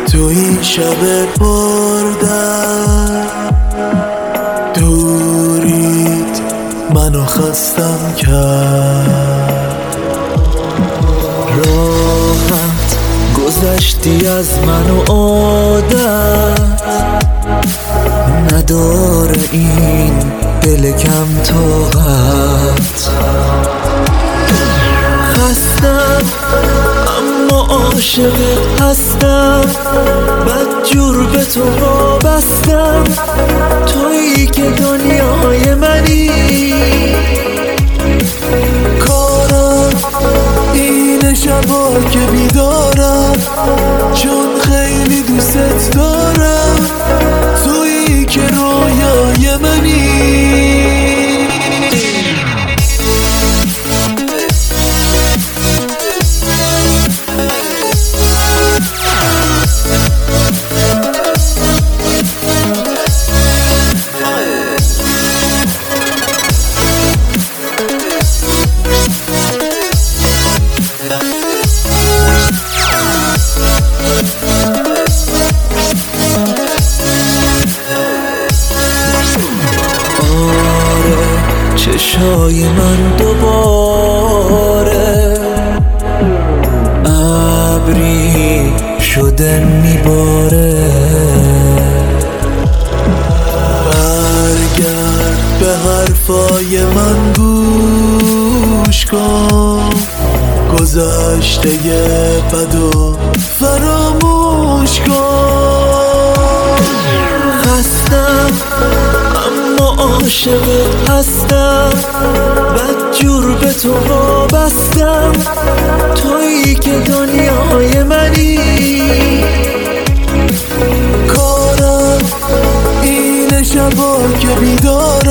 تو این شب پردرد دورید منو خستم کرد. راحت گذشتی از من و عادت نداره این دل کم طاقت. خستم اما عاشقت هستم، بدجور به تو وابستم. تویی که دنیای منی، کارم این شبا که بیدارم چون خیلی دوست دارم. تویی که رویای منی. چشای من دوباره ابری شده میباره. برگرد به حرفای من گوش کن، گذشته بدو فراموش کن. خستم اما عاشقت هستم، بدجور به تو وابستم. تویی که دنیای منی، کارم این شبا که بیدارم